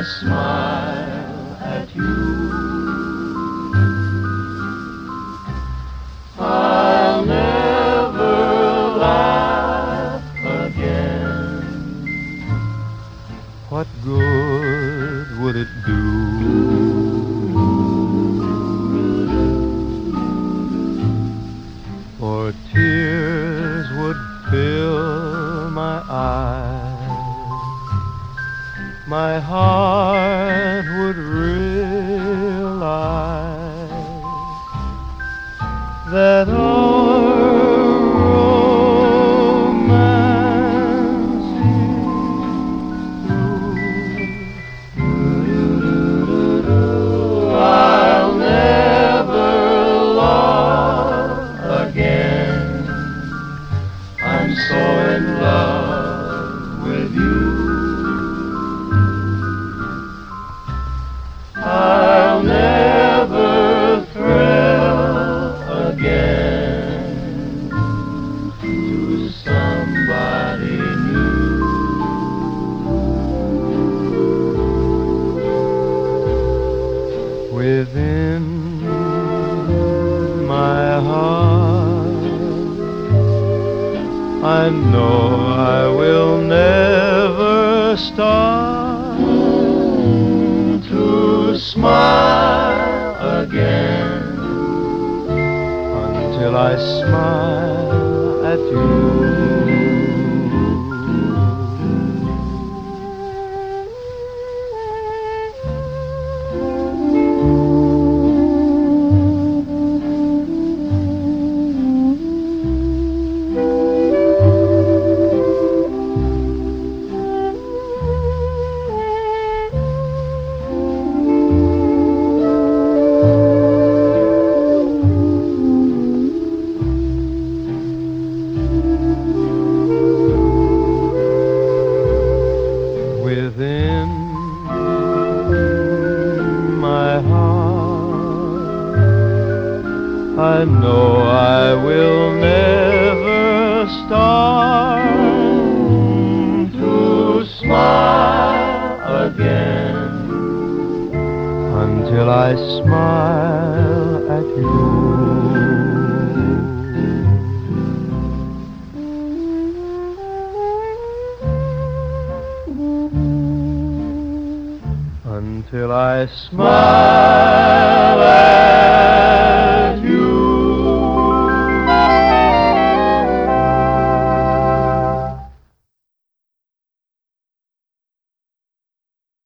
smile at you. I'll never laugh again. What good would it do? For tears would fill my eyes, my heart would realize that our romance I'll never love again. I'm so in love with you. I'll never thrill again to somebody new. within my heart. I know I will never start to smile again until I smile at you. Within my heart, I know I will never start to smile again until I smile at you. Until I smile